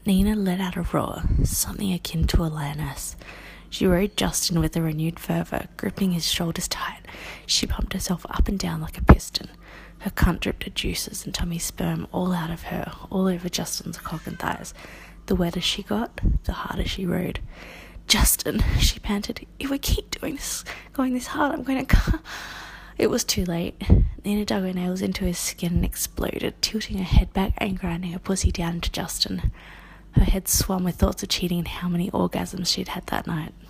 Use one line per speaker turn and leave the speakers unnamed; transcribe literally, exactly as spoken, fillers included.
Nina let out a roar, something akin to a lioness. She rode Justin with a renewed fervour, gripping his shoulders tight. She pumped herself up and down like a piston. Her cunt dripped her juices and tummy sperm all out of her, all over Justin's cock and thighs. The wetter she got, the harder she rode. "Justin," she panted, "if we keep doing this, going this hard, I'm going to..." It was too late. Nina dug her nails into his skin and exploded, tilting her head back and grinding her pussy down into Justin. Her head swam with thoughts of cheating and how many orgasms she'd had that night.